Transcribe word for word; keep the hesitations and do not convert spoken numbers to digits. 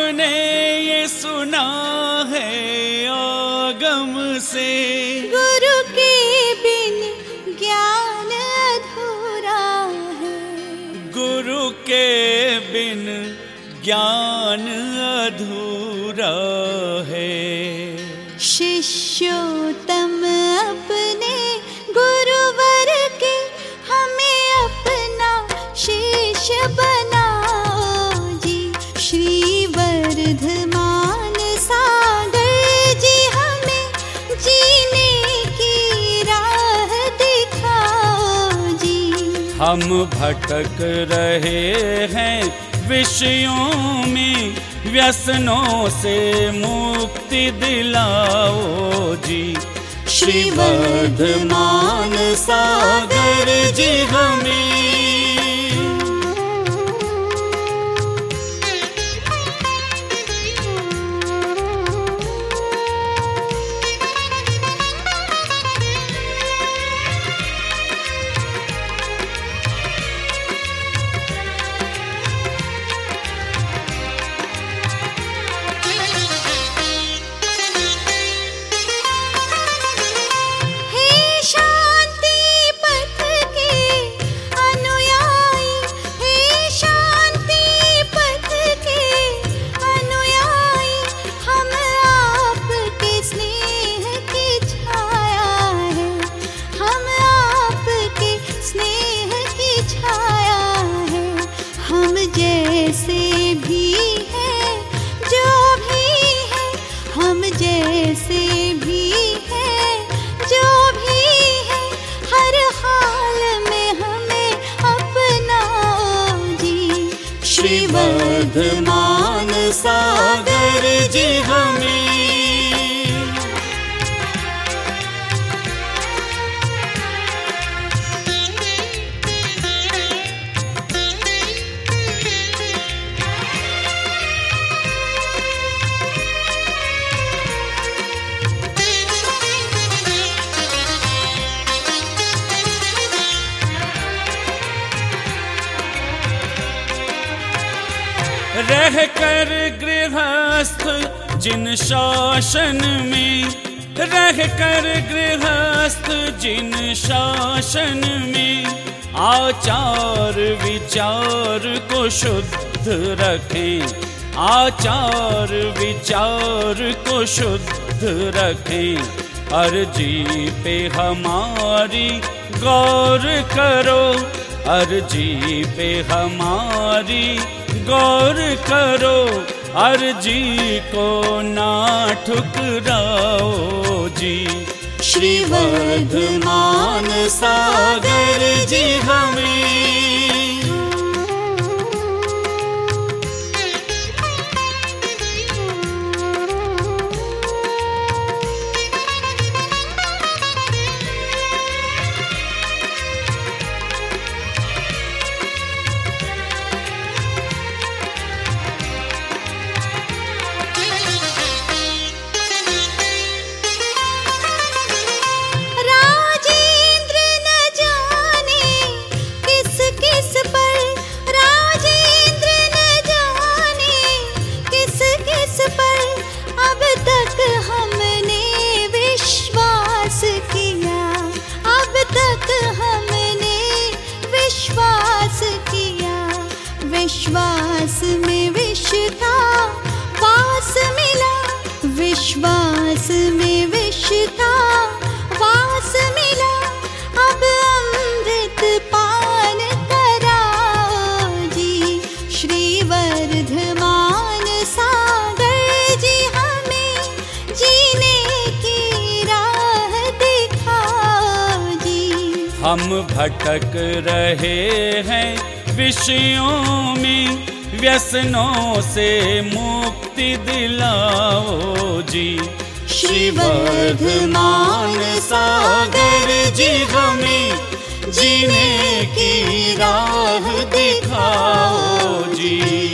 हमने ये सुना है आगम से, गुरु के बिन ज्ञान अधूरा है। गुरु के बिन ज्ञान अधूरा है। शिष्योत्तम अपने गुरुवर के, हमें अपना शिष्य बनाओ जी। श्री वर्धमान सागर जी हमें जीने की राह दिखाओ जी। हम भटक रहे हैं विषयों में, व्यसनों से मुक्ति दिलाओ जी। श्री वर्धमान सागर जी हमें। जैसे भी है जो भी है, हम जैसे भी है जो भी है, हर हाल में हमें अपनाओ जी। श्री वर्धमान सागर जी हमें। रह कर गृहस्थ जिन शासन में, रह कर गृहस्थ जिन शासन में, आचार विचार को शुद्ध रखें, आचार विचार को शुद्ध रखें। अर्जी पे हमारी गौर करो, अर्जी पे हमारी गौर करो, अर्जी को ना ठुकराओ जी। श्री वर्धमान सागर जी हमें। विश्वास में विष का वास मिला, विश्वास में विष का वास मिला, अब अमृत पान कराओ जी। श्री वर्धमान सागर जी हमें जीने की राह दिखाओ जी। हम भटक रहे हैं विषयों में, व्यसनों से मुक्ति दिलाओ जी। श्री वर्धमान सागर जी हमें जीने की राह दिखाओ जी।